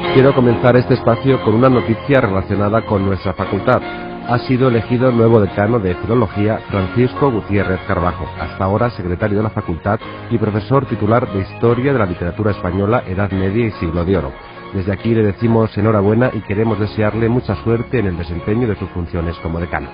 Quiero comenzar este espacio con una noticia relacionada con nuestra facultad. Ha sido elegido el nuevo decano de Filología, Francisco Gutiérrez Carbajo, hasta ahora secretario de la facultad y profesor titular de Historia de la Literatura Española, Edad Media y Siglo de Oro. Desde aquí le decimos enhorabuena y queremos desearle mucha suerte en el desempeño de sus funciones como decano.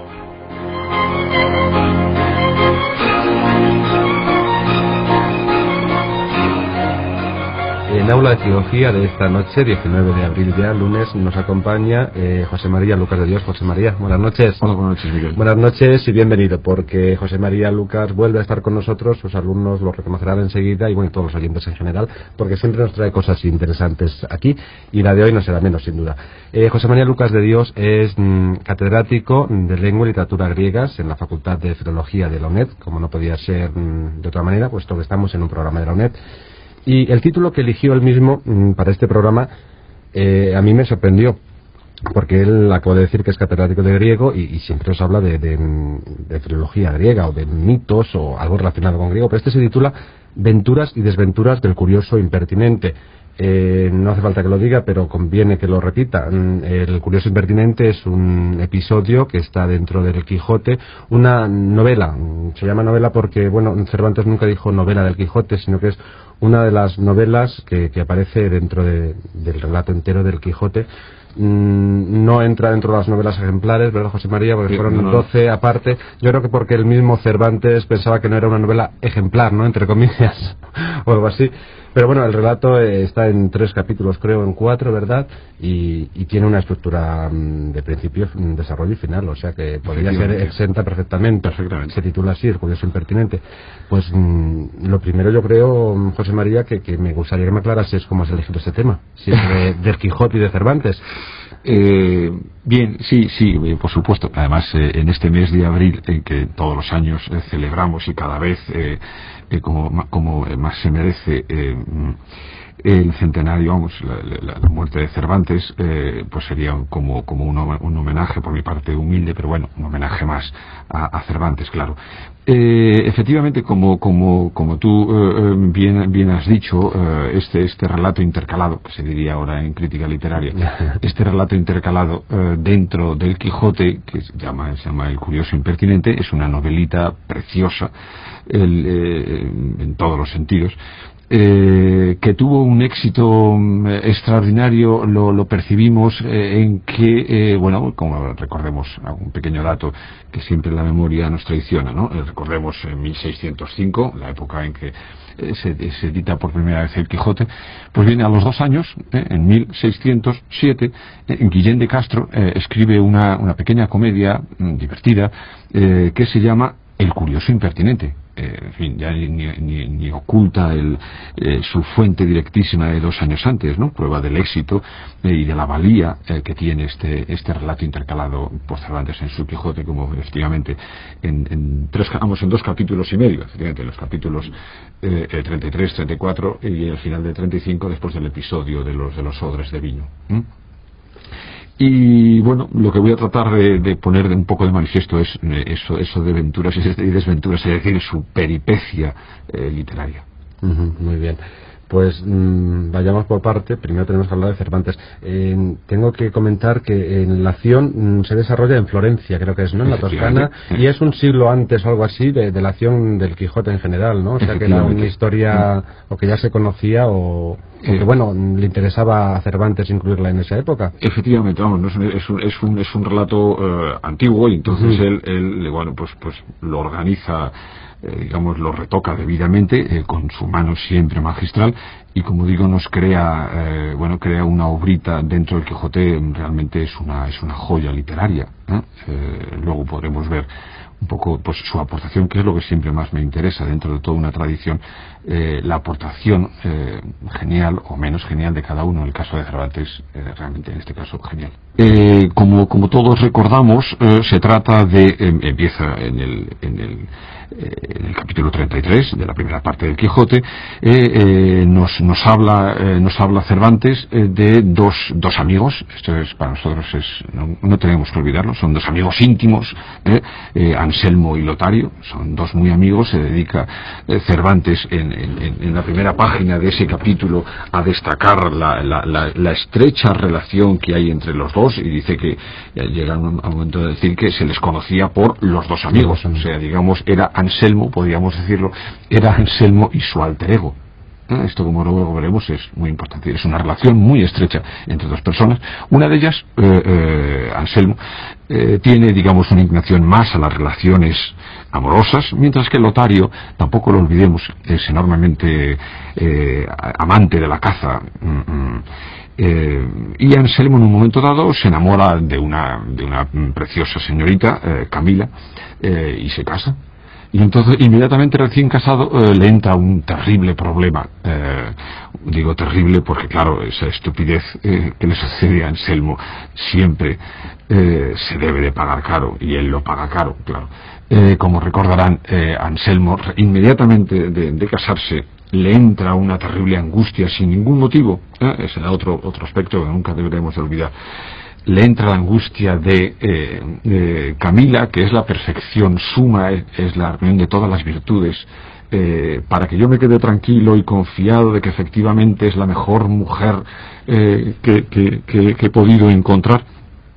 En aula de filología de esta noche, 19 de abril ya, lunes, nos acompaña José María Lucas de Dios. José María, buenas noches. Hola, buenas noches, Miguel. Buenas noches y bienvenido, porque José María Lucas vuelve a estar con nosotros, sus alumnos lo reconocerán enseguida y bueno, todos los oyentes en general, porque siempre nos trae cosas interesantes aquí y la de hoy no será menos, sin duda. José María Lucas de Dios es catedrático de Lengua y Literatura Griegas en la Facultad de Filología de la UNED, como no podía ser de otra manera, puesto que estamos en un programa de la UNED. Y el título que eligió él mismo para este programa a mí me sorprendió, porque él acaba de decir que es catedrático de griego y siempre os habla de filología griega o de mitos o algo relacionado con griego, pero este se titula Venturas y desventuras del curioso impertinente. No hace falta que lo diga, pero conviene que lo repita. El curioso impertinente es un episodio que está dentro del Quijote, una novela. Se llama novela porque, bueno, Cervantes nunca dijo novela del Quijote, sino que es una de las novelas que aparece dentro del relato entero del Quijote. No entra dentro de las novelas ejemplares, ¿verdad, José María? Porque fueron 12 aparte. Yo creo que porque el mismo Cervantes pensaba que no era una novela ejemplar, ¿no? Entre comillas, o algo así. Pero bueno, el relato está en 3 capítulos, creo, en 4, ¿verdad? Y tiene una estructura de principio, desarrollo y final, o sea que podría ser exenta perfectamente. Se titula así, El curioso impertinente. Pues lo primero yo creo, José María, que me gustaría que me aclarases cómo has elegido este tema, si es del Quijote y de Cervantes. Bien, sí, por supuesto. Además, en este mes de abril, en que todos los años celebramos y cada vez como más se merece el centenario, vamos, la muerte de Cervantes, pues sería como un homenaje por mi parte humilde, pero bueno, un homenaje más a Cervantes, claro. Efectivamente, como tú bien has dicho, este relato intercalado, que se diría ahora en crítica literaria, este relato intercalado dentro del Quijote, que se llama El curioso impertinente, es una novelita preciosa en todos los sentidos, que tuvo un éxito extraordinario. Lo percibimos en que, bueno, como recordemos un pequeño dato que siempre la memoria nos traiciona, ¿no? Recordemos en 1605, la época en que se edita por primera vez el Quijote. Pues bien, a los 2 años, en 1607, Guillén de Castro escribe una pequeña comedia divertida que se llama El curioso impertinente. En fin, ya ni oculta su fuente directísima de 2 años antes, ¿no? Prueba del éxito y de la valía que tiene este relato intercalado por Cervantes en su Quijote, como efectivamente en 2 capítulos y medio, efectivamente, en los capítulos 33, 34 y el final de 35, después del episodio de los odres de vino. Y bueno, lo que voy a tratar de poner un poco de manifiesto es eso de venturas y desventuras, es decir, su peripecia literaria. Muy bien. Pues vayamos por parte. Primero tenemos que hablar de Cervantes. Tengo que comentar que la acción se desarrolla en Florencia, creo que es, ¿no? En la Toscana, y es un siglo antes o algo así de la acción del Quijote en general, ¿no? O sea que era una historia o que ya se conocía o que, bueno, le interesaba a Cervantes incluirla en esa época. Efectivamente, vamos, no es un relato antiguo, y entonces él bueno, pues lo organiza, digamos, lo retoca debidamente, con su mano siempre magistral, y como digo, nos crea una obrita dentro del Quijote. Realmente es una joya literaria, ¿eh? Luego podremos ver un poco pues su aportación, que es lo que siempre más me interesa dentro de toda una tradición, la aportación genial o menos genial de cada uno. En el caso de Cervantes, realmente en este caso genial. Como todos recordamos, se trata de empieza en el capítulo 33 de la primera parte del Quijote. Nos nos habla Cervantes de dos amigos. Esto es para nosotros, no tenemos que olvidarlo, son dos amigos íntimos, Anselmo y Lotario, son dos muy amigos. Se dedica Cervantes en la primera página de ese capítulo a destacar la estrecha relación que hay entre los dos, y dice que llega a un momento de decir que se les conocía por los dos amigos. O sea, digamos, era Anselmo, podríamos decirlo, era Anselmo y su alter ego. Esto, como luego veremos, es muy importante. Es una relación muy estrecha entre dos personas. Una de ellas, Anselmo, tiene, digamos, una inclinación más a las relaciones amorosas, mientras que Lotario, tampoco lo olvidemos, es enormemente amante de la caza. Y Anselmo, en un momento dado, se enamora de una preciosa señorita, Camila, y se casa. Y entonces, inmediatamente, recién casado, le entra un terrible problema. Digo terrible porque, claro, esa estupidez que le sucede a Anselmo siempre se debe de pagar caro, y él lo paga caro, claro. Como recordarán, Anselmo, inmediatamente de casarse, le entra una terrible angustia sin ningún motivo. Ese era otro aspecto que nunca deberemos de olvidar. Le entra la angustia de Camila, que es la perfección suma, es la reunión de todas las virtudes. Para que yo me quede tranquilo y confiado de que efectivamente es la mejor mujer que he podido encontrar,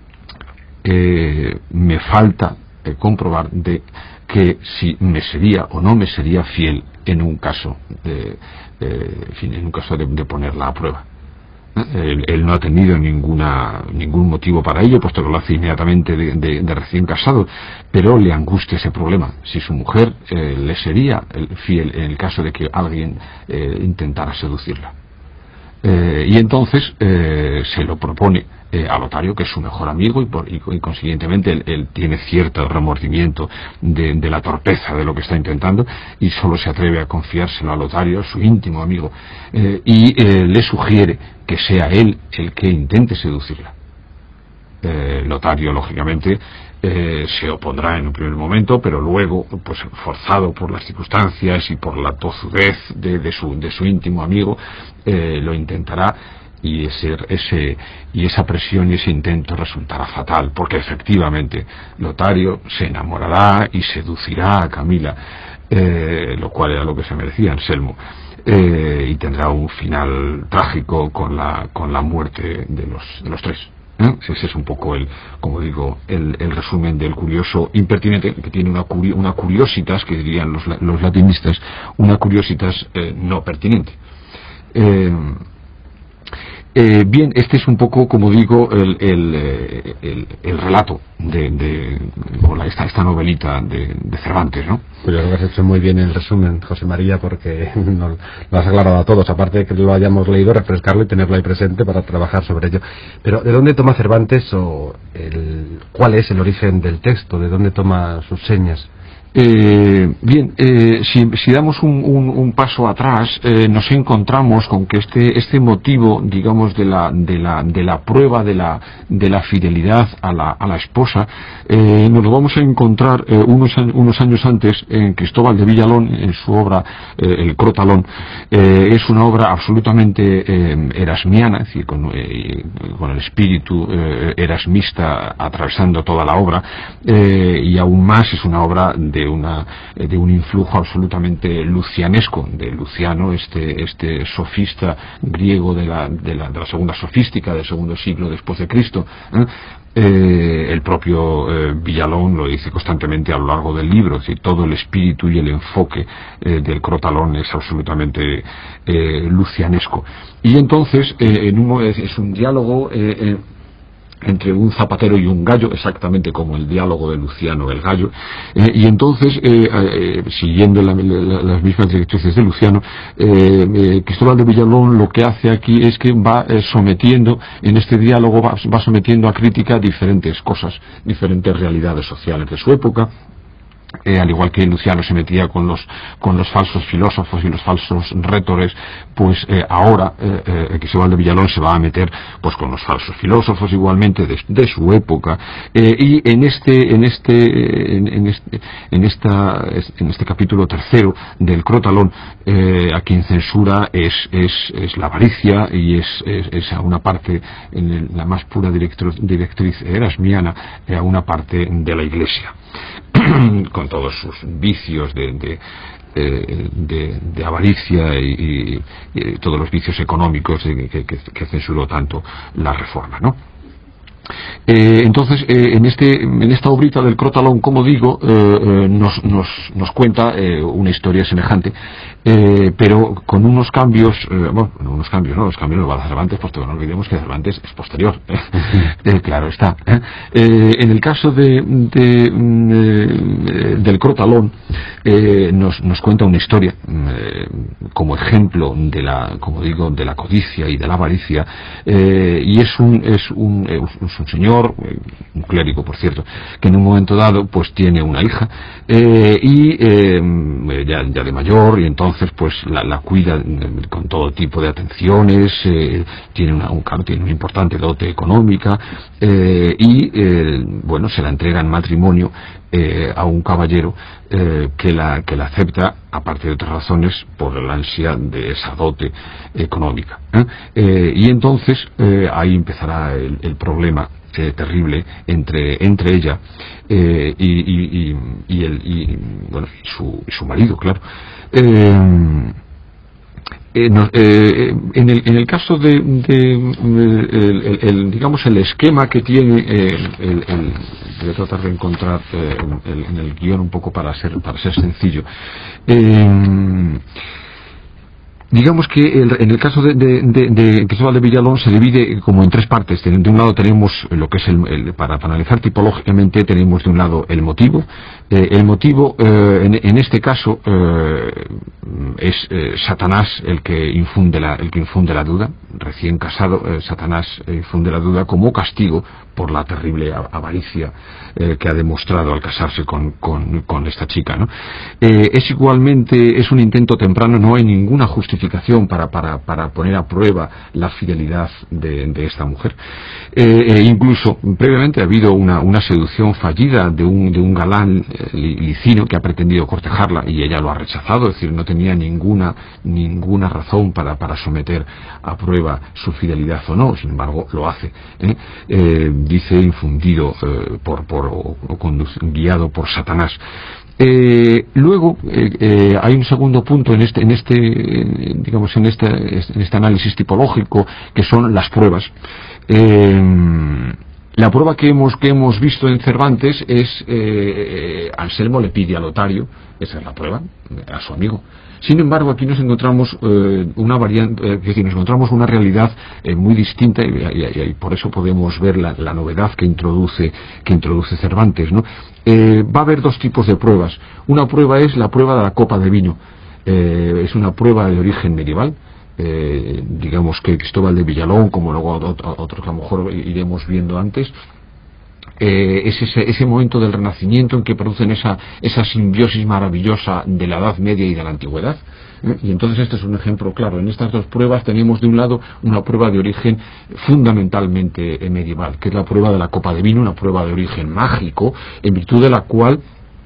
me falta comprobar de que si me sería o no me sería fiel en un caso de ponerla a prueba. Él no ha tenido ningún motivo para ello, puesto que lo hace inmediatamente de recién casado, pero le angustia ese problema: si su mujer le sería fiel en el caso de que alguien intentara seducirla. Y entonces se lo propone a Lotario, que es su mejor amigo, y consiguientemente él tiene cierto remordimiento de la torpeza de lo que está intentando, y solo se atreve a confiárselo a Lotario, su íntimo amigo, y le sugiere que sea él el que intente seducirla. Lotario, lógicamente, se opondrá en un primer momento, pero luego, pues forzado por las circunstancias y por la tozudez de su íntimo amigo, lo intentará, y esa presión y ese intento resultará fatal, porque efectivamente Lotario se enamorará y seducirá a Camila, lo cual era lo que se merecía Anselmo, y tendrá un final trágico con la muerte de los tres. Ese es un poco como digo, el resumen del curioso impertinente, que tiene una curiositas, que dirían los latinistas, una curiositas no pertinente. Bien, este es un poco, como digo, el relato de esta novelita de Cervantes, ¿no? Pues yo creo que has hecho muy bien el resumen, José María, porque lo has aclarado a todos, aparte de que lo hayamos leído, refrescarlo y tenerlo ahí presente para trabajar sobre ello. Pero ¿de dónde toma Cervantes cuál es el origen del texto? ¿De dónde toma sus señas? Bien, si damos un paso atrás, nos encontramos con que este motivo, digamos, de la prueba de la fidelidad a la esposa, nos lo vamos a encontrar unos años antes en Cristóbal de Villalón, en su obra El Crotalón. Es una obra absolutamente erasmiana, es decir, con el espíritu erasmista atravesando toda la obra, y aún más es una obra de un influjo absolutamente lucianesco, de Luciano, este sofista griego de la segunda sofística, del segundo siglo después de Cristo. El propio Villalón lo dice constantemente a lo largo del libro, es decir, todo el espíritu y el enfoque del Crotalón es absolutamente lucianesco. Y entonces es un diálogo entre un zapatero y un gallo, exactamente como el diálogo de Luciano el gallo, y entonces, siguiendo las mismas directrices de Luciano, Cristóbal de Villalón lo que hace aquí es que va sometiendo, en este diálogo va sometiendo a crítica diferentes cosas, diferentes realidades sociales de su época, al igual que Luciano se metía con los falsos filósofos y los falsos rhétores, pues ahora Cristóbal de Villalón se va a meter pues con los falsos filósofos igualmente de su época, y en este capítulo tercero del Crotalón, a quien censura es la avaricia, y es a una parte, en la más pura directriz erasmiana, a una parte de la Iglesia con todos sus vicios de avaricia y todos los vicios económicos que censuró tanto la Reforma, ¿no? Entonces, en esta obrita del Crotalón, como digo, nos cuenta una historia semejante, pero con unos cambios, los cambios los va a dar Cervantes, porque no olvidemos que Cervantes es posterior, claro está. En el caso del Crotalón, nos cuenta una historia como ejemplo de la codicia y de la avaricia, y es un señor, un clérigo por cierto, que en un momento dado pues tiene una hija, y ya de mayor, y entonces pues la cuida con todo tipo de atenciones, tiene una importante dote económica, y se la entrega en matrimonio a un caballero que la acepta, aparte de otras razones, por el ansia de esa dote económica, y entonces ahí empezará el problema terrible entre ella y su marido, claro. En el caso digamos el esquema que tiene, voy a tratar de encontrar en el guión un poco para ser sencillo. Digamos que en el caso de Cristóbal de Villalón se divide como en tres partes. De un lado tenemos lo que es para analizar tipológicamente, tenemos de un lado el motivo. El motivo en este caso es Satanás el que infunde la duda. Recién casado, Satanás infunde la duda como castigo por la terrible avaricia que ha demostrado al casarse con esta chica, ¿no? Es un intento temprano, no hay ninguna justificación para poner a prueba la fidelidad de esta mujer. Incluso previamente ha habido una seducción fallida de un galán licino que ha pretendido cortejarla, y ella lo ha rechazado, es decir, no tenía ninguna razón para someter a prueba su fidelidad o no, sin embargo lo hace, dice infundido guiado por Satanás. Luego hay un segundo punto en este análisis tipológico, que son las pruebas. La prueba que hemos visto en Cervantes es Anselmo le pide a Lotario, esa es la prueba, a su amigo. Sin embargo, aquí nos encontramos una variante, nos encontramos una realidad muy distinta, y por eso podemos ver la novedad que introduce Cervantes, ¿no? Va a haber dos tipos de pruebas. Una prueba es la prueba de la copa de vino. Es una prueba de origen medieval. Digamos que Cristóbal de Villalón, como luego otros que a lo mejor iremos viendo antes, es ese momento del Renacimiento en que producen esa simbiosis maravillosa de la Edad Media y de la Antigüedad. Y entonces este es un ejemplo claro. En estas dos pruebas tenemos de un lado una prueba de origen fundamentalmente medieval, que es la prueba de la copa de vino, una prueba de origen mágico, en virtud de la cual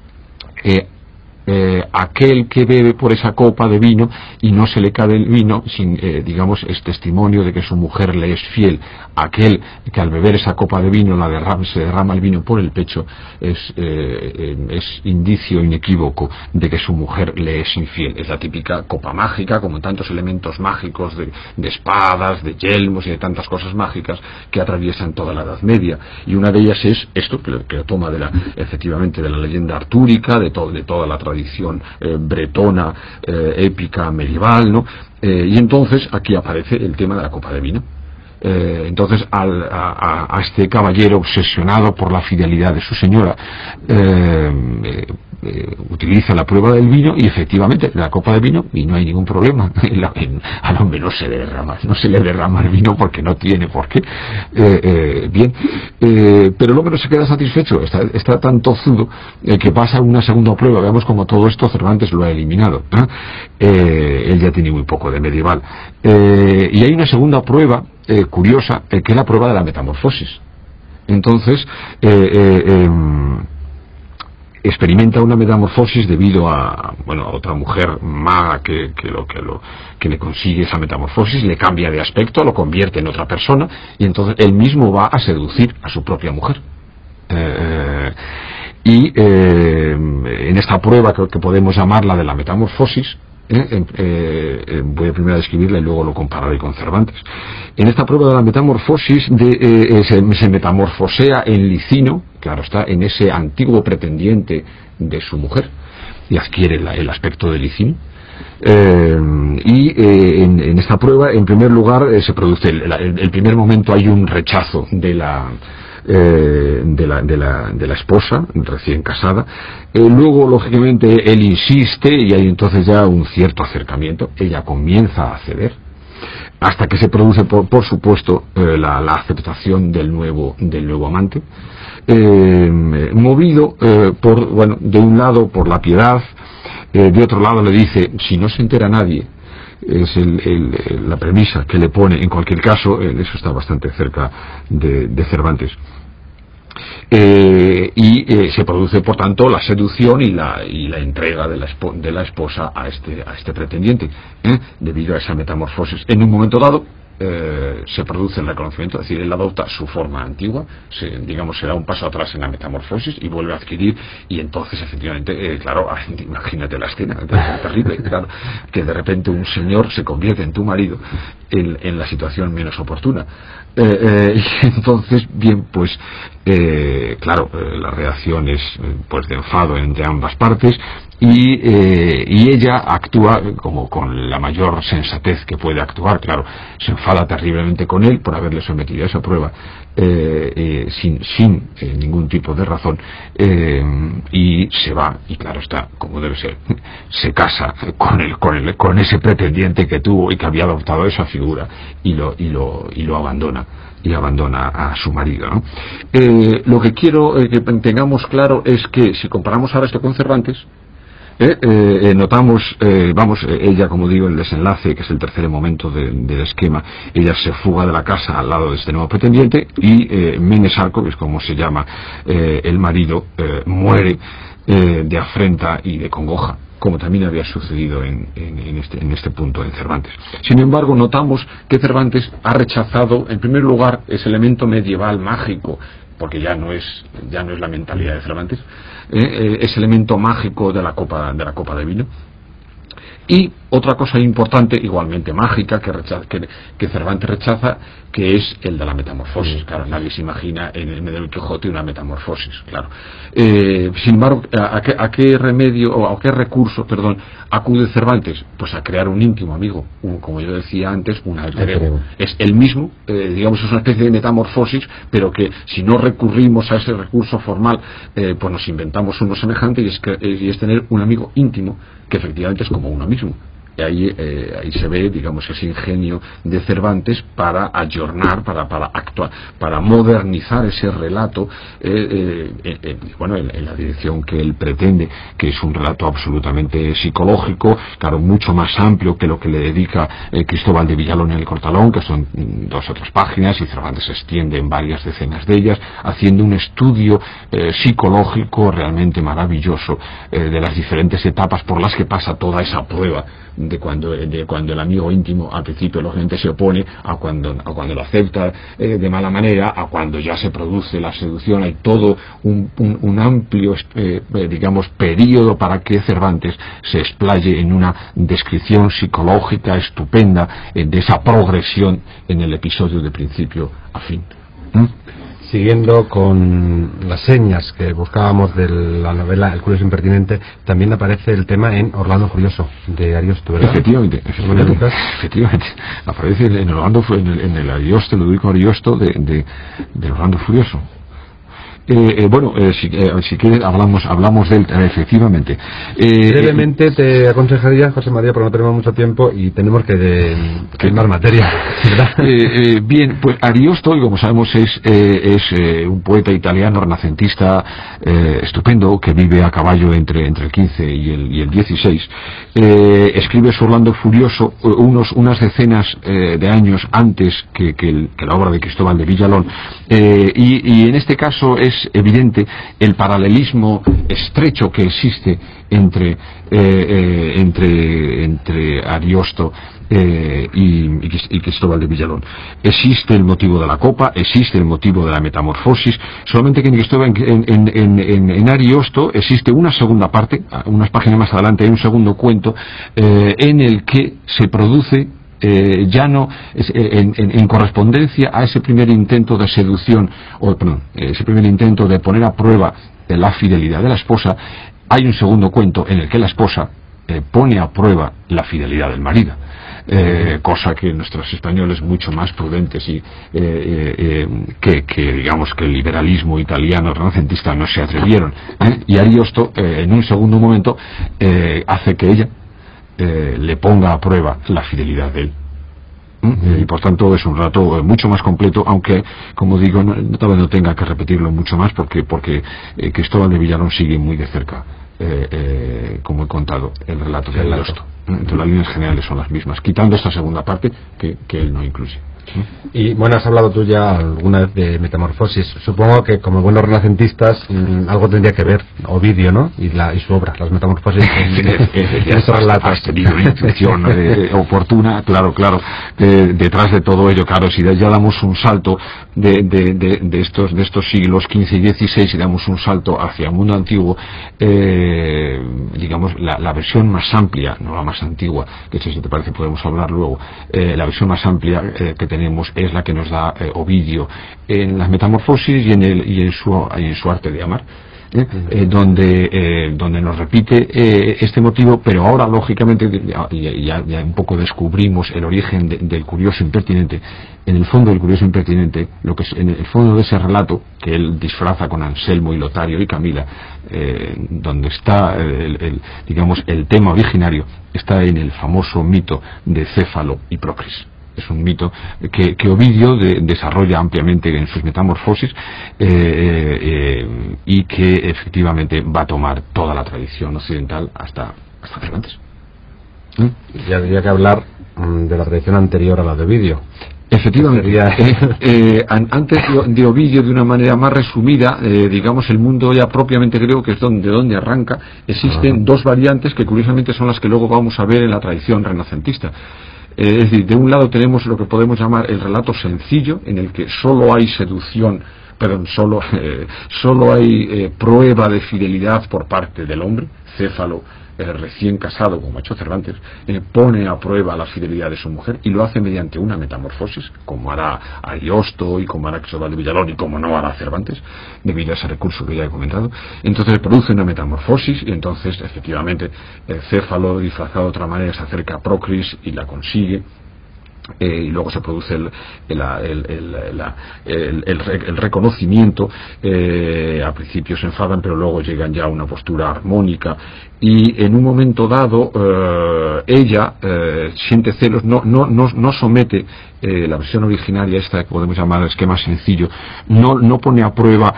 aquel que bebe por esa copa de vino y no se le cae el vino, es testimonio de que su mujer le es fiel. Aquel que al beber esa copa de vino se derrama el vino por el pecho, es indicio inequívoco de que su mujer le es infiel. Es la típica copa mágica, como tantos elementos mágicos de espadas, de yelmos y de tantas cosas mágicas que atraviesan toda la Edad Media, y una de ellas es esto que lo toma efectivamente de la leyenda artúrica, de toda la tradición bretona, épica medieval, ¿no? Y entonces aquí aparece el tema de la copa de vino. Entonces a este caballero obsesionado por la fidelidad de su señora, utiliza la prueba del vino y efectivamente la copa de vino, y no hay ningún problema, al hombre no se le derrama el vino porque no tiene por qué, bien, pero el hombre no se queda satisfecho, está tan tozudo que pasa una segunda prueba. Veamos como todo esto Cervantes lo ha eliminado, él ya tiene muy poco de medieval, y hay una segunda prueba curiosa, que es la prueba de la metamorfosis. Entonces experimenta una metamorfosis debido a otra mujer maga que le consigue esa metamorfosis, le cambia de aspecto, lo convierte en otra persona, y entonces él mismo va a seducir a su propia mujer. En esta prueba que podemos llamarla de la metamorfosis, voy a primero a describirla y luego lo compararé con Cervantes. En esta prueba de la metamorfosis se metamorfosea en Licino, claro está, en ese antiguo pretendiente de su mujer, y adquiere el aspecto de Licino. En esta prueba, en primer lugar, se produce el primer momento, hay un rechazo de la esposa recién casada, luego lógicamente él insiste y hay entonces ya un cierto acercamiento, ella comienza a ceder hasta que se produce por supuesto la aceptación del nuevo amante, movido de un lado por la piedad, de otro lado le dice, si no se entera nadie, es la premisa que le pone. En cualquier caso, eso está bastante cerca de Cervantes. Se produce por tanto la seducción y la entrega de la esposa a este pretendiente, debido a esa metamorfosis. En un momento dado se produce el reconocimiento, es decir, él adopta su forma antigua, se da un paso atrás en la metamorfosis y vuelve a adquirir, y entonces efectivamente, claro, imagínate la escena, es terrible, claro, que de repente un señor se convierte en tu marido en la situación menos oportuna. Y entonces, bien, pues claro, la reacción es pues de enfado entre ambas partes, y ella actúa como con la mayor sensatez que puede actuar. Claro, se enfada terriblemente con él por haberle sometido a esa prueba sin ningún tipo de razón, y se va, y claro está, como debe ser, se casa con ese pretendiente que tuvo y que había adoptado esa figura, y lo abandona a su marido, ¿no? Lo que quiero que tengamos claro es que si comparamos ahora esto con Cervantes, notamos, ella, como digo, el desenlace, que es el tercer momento del esquema, ella se fuga de la casa al lado de este nuevo pretendiente, y Menesarco, que es como se llama el marido, muere de afrenta y de congoja, como también había sucedido en este punto en Cervantes. Sin embargo, notamos que Cervantes ha rechazado, en primer lugar, ese elemento medieval mágico, porque ya no es la mentalidad de Cervantes, ese elemento mágico de la copa de vino. Y otra cosa importante, igualmente mágica, que Cervantes rechaza, que es el de la metamorfosis. Claro, nadie se imagina en el medio del Quijote una metamorfosis, claro. Sin embargo, ¿a qué remedio, o a qué recurso, acude Cervantes? Pues a crear un íntimo amigo, como yo decía antes, un alter ego. Es el mismo, es una especie de metamorfosis, pero que si no recurrimos a ese recurso formal, pues nos inventamos uno semejante, y es tener un amigo íntimo, que efectivamente es como uno mismo. Y ahí se ve, ese ingenio de Cervantes para ayornar, para actuar, para modernizar ese relato, en la dirección que él pretende, que es un relato absolutamente psicológico, claro, mucho más amplio que lo que le dedica Cristóbal de Villalón en el Cortalón, que son 2 o 3 páginas, y Cervantes se extiende en varias decenas de ellas, haciendo un estudio psicológico realmente maravilloso de las diferentes etapas por las que pasa toda esa prueba, de cuando el amigo íntimo al principio lógicamente se opone, a cuando lo acepta de mala manera, a cuando ya se produce la seducción. Hay todo un amplio periodo para que Cervantes se explaye en una descripción psicológica estupenda de esa progresión en el episodio de principio a fin. Siguiendo con las señas que buscábamos de la novela El curioso impertinente, también aparece el tema en Orlando Furioso, de Ariosto, ¿verdad? Efectivamente. Aparece en el Ariosto, Ludovico Ariosto, de Orlando Furioso. Si quieres hablamos de él, efectivamente. Brevemente te aconsejaría, José María, porque no tenemos mucho tiempo y tenemos que quemar materia, ¿verdad? Bien, pues Ariosto, como sabemos, es un poeta italiano renacentista estupendo, que vive a caballo entre el 15 y el 16. Escribe su Orlando Furioso unas decenas de años antes que la obra de Cristóbal de Villalón, y en este caso es evidente el paralelismo estrecho que existe entre Ariosto y Cristóbal de Villalón. Existe el motivo de la copa, existe el motivo de la metamorfosis, solamente que en Ariosto existe una segunda parte, unas páginas más adelante hay un segundo cuento en el que se produce ya no en correspondencia a ese primer intento de seducción, ese primer intento de poner a prueba la fidelidad de la esposa. Hay un segundo cuento en el que la esposa pone a prueba la fidelidad del marido, cosa que nuestros españoles mucho más prudentes y que digamos que el liberalismo italiano renacentista no se atrevieron, y Ariosto en un segundo momento hace que ella le ponga a prueba la fidelidad de él. Y por tanto es un relato mucho más completo, aunque, como digo, tal vez no tenga que repetirlo mucho más porque Cristóbal de Villalón sigue muy de cerca, como he contado, el relato de Ariosto. Entonces las líneas generales son las mismas, quitando esta segunda parte que él no incluye. Y bueno, has hablado tú ya alguna vez de Metamorfosis. Supongo que como buenos renacentistas algo tendría que ver Ovidio, ¿no? Y su obra, las Metamorfosis. Has tenido una intuición oportuna, claro. Detrás de todo ello, claro, si ya damos un salto de estos siglos XV y XVI y damos un salto hacia el mundo antiguo, digamos la versión más amplia, no la más antigua, que si te parece podemos hablar luego, la versión más amplia que tenemos es la que nos da Ovidio en las Metamorfosis y en su arte de amar, donde nos repite este motivo, pero ahora lógicamente ya un poco descubrimos el origen del curioso impertinente. En el fondo del curioso impertinente, en el fondo de ese relato que él disfraza con Anselmo y Lotario y Camila, donde está el tema originario, está en el famoso mito de Céfalo y Procris. Es un mito que Ovidio desarrolla ampliamente en sus Metamorfosis, y que efectivamente va a tomar toda la tradición occidental hasta Cervantes. Ya habría que hablar de la tradición anterior a la de Ovidio. Efectivamente, antes de Ovidio, de una manera más resumida, digamos el mundo ya propiamente griego, que es donde arranca, existen dos variantes que curiosamente son las que luego vamos a ver en la tradición renacentista. Es decir, de un lado tenemos lo que podemos llamar el relato sencillo, en el que solo hay seducción, solo hay prueba de fidelidad por parte del hombre. Céfalo, recién casado, como ha hecho Cervantes, pone a prueba la fidelidad de su mujer y lo hace mediante una metamorfosis, como hará Ariosto y como hará Cristóbal de Villalón y como no hará Cervantes, debido a ese recurso que ya he comentado. Entonces produce una metamorfosis y entonces efectivamente Céfalo, disfrazado de otra manera, se acerca a Procris y la consigue. Y luego se produce el reconocimiento. A principio se enfadan, pero luego llegan ya a una postura armónica, y en un momento dado ella siente celos, no somete la versión originaria, esta que podemos llamar esquema sencillo, no pone a prueba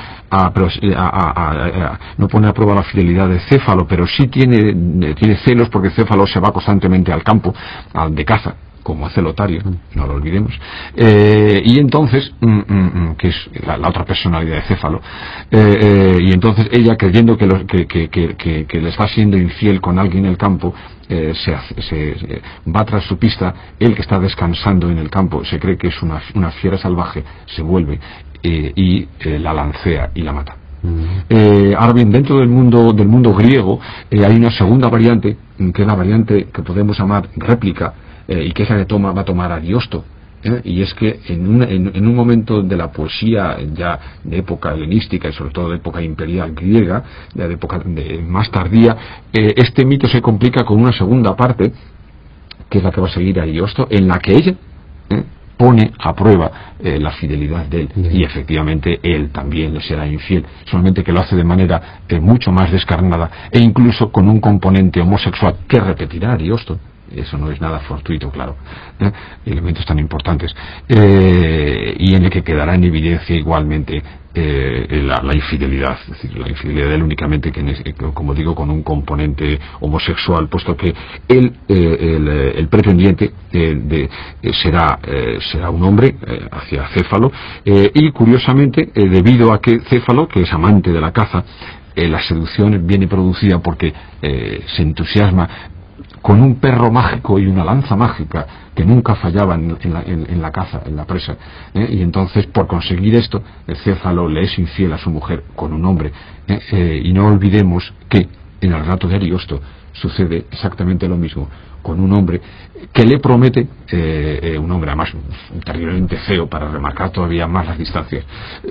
no pone a prueba la fidelidad de Céfalo, pero sí tiene celos, porque Céfalo se va constantemente al campo de caza, como hace Lotario, no lo olvidemos, y entonces, que es la otra personalidad de Céfalo, y entonces ella, creyendo que le está siendo infiel con alguien en el campo, va tras su pista. Él, que está descansando en el campo, se cree que es una fiera salvaje, se vuelve y la lancea y la mata. Ahora bien, dentro del mundo griego hay una segunda variante, que es la variante que podemos llamar réplica, y que es la que va a tomar Ariosto, y es que en un momento de la poesía ya de época helenística y sobre todo de época imperial griega, de época más tardía, este mito se complica con una segunda parte, que es la que va a seguir Ariosto, en la que ella pone a prueba la fidelidad de él, y efectivamente él también le será infiel, solamente que lo hace de manera mucho más descarnada e incluso con un componente homosexual que repetirá Ariosto. Eso no es nada fortuito, claro, elementos tan importantes, y en el que quedará en evidencia igualmente la infidelidad, es decir, la infidelidad de él únicamente, como digo, con un componente homosexual, puesto que el pretendiente será un hombre hacia Céfalo, y curiosamente, debido a que Céfalo, que es amante de la caza, la seducción viene producida porque se entusiasma con un perro mágico y una lanza mágica que nunca fallaban en la caza, en la presa, y entonces, por conseguir esto, Céfalo le es infiel a su mujer con un hombre, y no olvidemos que en el relato de Ariosto sucede exactamente lo mismo con un hombre que le promete, un hombre además terriblemente feo para remarcar todavía más las distancias,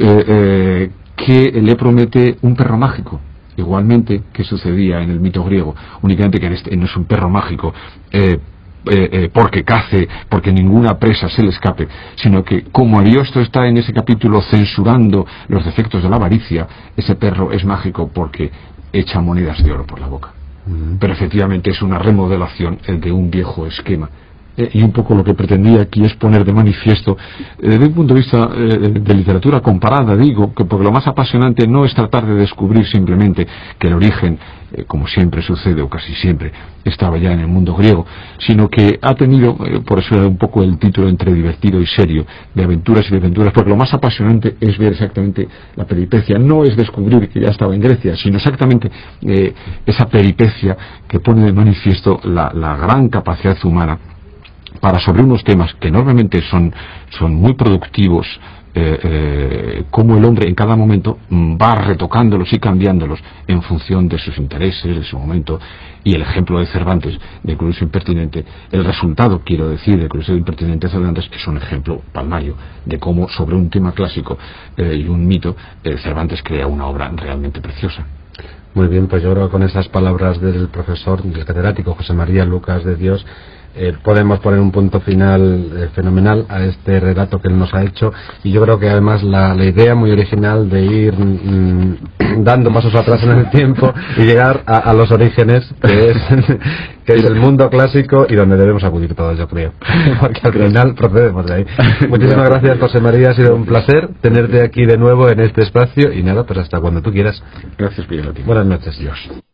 que le promete un perro mágico, igualmente que sucedía en el mito griego, únicamente que no es un perro mágico porque cace, porque ninguna presa se le escape, sino que como Ariosto está en ese capítulo censurando los defectos de la avaricia, ese perro es mágico porque echa monedas de oro por la boca. Pero efectivamente es una remodelación de un viejo esquema. Y un poco lo que pretendía aquí es poner de manifiesto, desde un punto de vista de literatura comparada, digo, que porque lo más apasionante no es tratar de descubrir simplemente que el origen, como siempre sucede, o casi siempre, estaba ya en el mundo griego, sino que ha tenido, por eso era un poco el título entre divertido y serio, de aventuras y desventuras, porque lo más apasionante es ver exactamente la peripecia, no es descubrir que ya estaba en Grecia, sino exactamente esa peripecia que pone de manifiesto la gran capacidad humana para, sobre unos temas que enormemente son muy productivos, cómo el hombre en cada momento va retocándolos y cambiándolos en función de sus intereses, de su momento. Y el ejemplo de Cervantes, de Curioso Impertinente, el resultado, quiero decir, de Curioso Impertinente de Cervantes, es un ejemplo palmario de cómo sobre un tema clásico y un mito, Cervantes crea una obra realmente preciosa. Muy bien, pues yo creo que con esas palabras del profesor, del catedrático José María Lucas de Dios, podemos poner un punto final fenomenal a este relato que él nos ha hecho, y yo creo que además la idea muy original de ir dando pasos atrás en el tiempo y llegar a los orígenes, que es el mundo clásico y donde debemos acudir todos, yo creo, porque al final procedemos de ahí. Muchísimas gracias, José María, ha sido un placer tenerte aquí de nuevo en este espacio, y nada, pues hasta cuando tú quieras. Gracias, Miguel. Buenas noches. Dios.